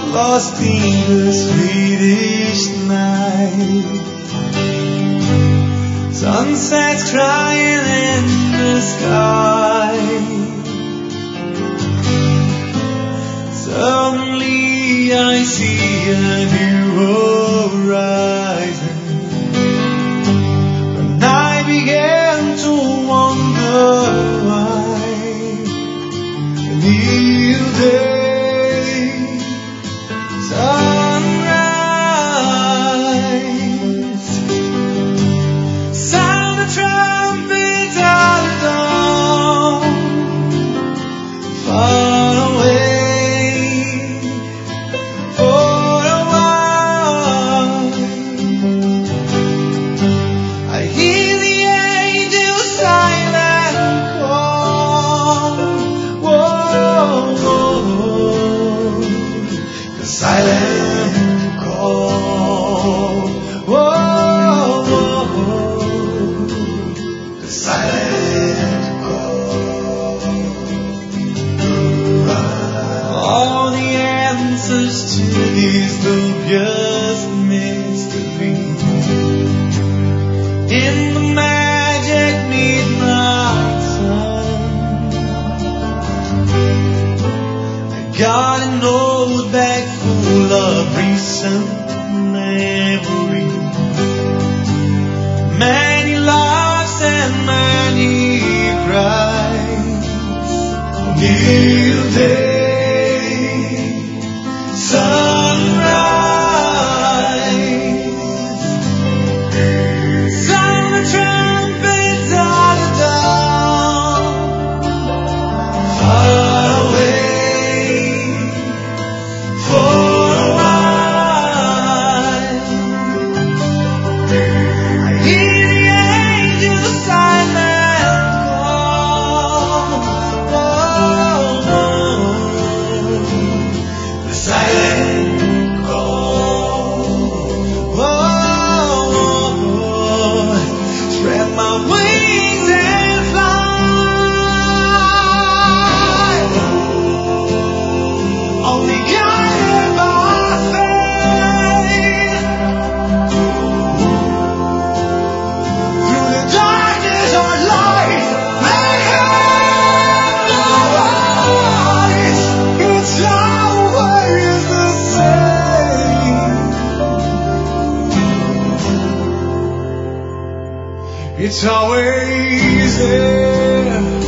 lost in the Swedish night. Sunsets crying in the sky. Suddenly I see a new horizon, and I began to wonder why. A new day, sunrise, sound the trumpet at the dawn, far away. Got a note bag full of recent memories, many laughs and many cries. New day, sunrise, sound the trumpets at the dawn, far away. It's always there.